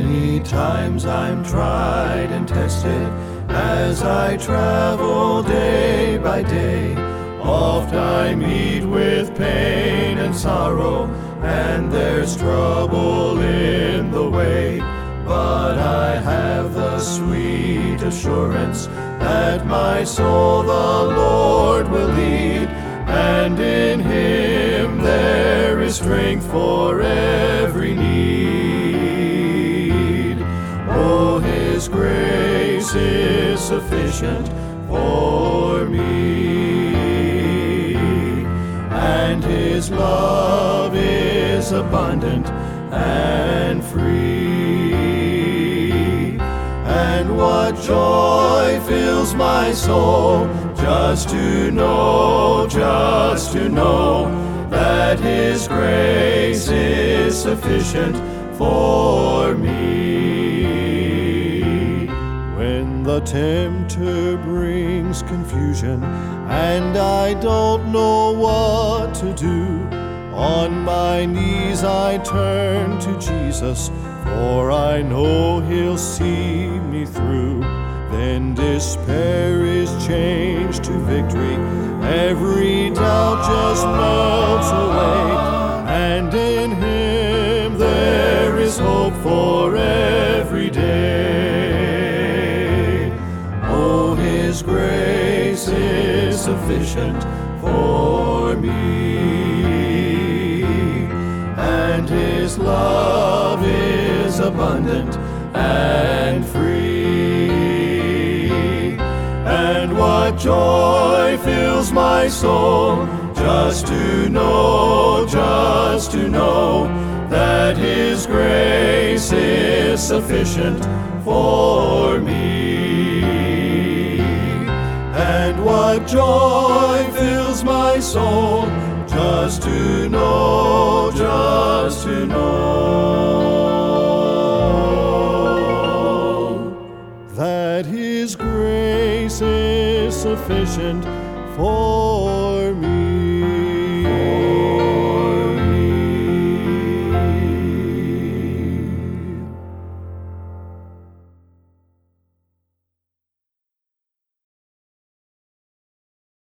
Many times I'm tried and tested as I travel day by day. Oft I meet with pain and sorrow, and there's trouble in the way. But I have the sweet assurance that my soul the Lord will lead, and in Him there is strength for every need. Oh, His grace is sufficient for me, and His love is abundant and free. And what joy fills my soul just to know that His grace is sufficient for me. When the tempter brings confusion and I don't know what to do, on my knees I turn to Jesus, for I know He'll see me through. Then despair is changed to victory, every doubt just melts away, and in Him there is hope for every day. Oh, His grace is sufficient for me, and His love is abundant and free. And what joy fills my soul just to know that His grace is sufficient for me. And what joy fills my soul just to know that His grace is sufficient for